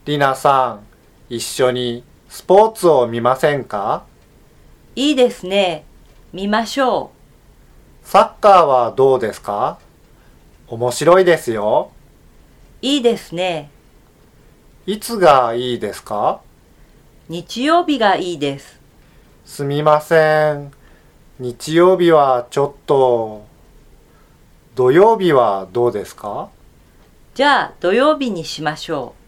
りなさん、一緒にスポーツを見ませんか？ いいですね。見ましょサッカーはどうですか？面白いですよ。 う。いいですね。 いつがいいですか？ 日曜日がいいです。 すみません。日曜日はちょっと。土曜日はどうですか？ じゃあ土曜日にしましょう。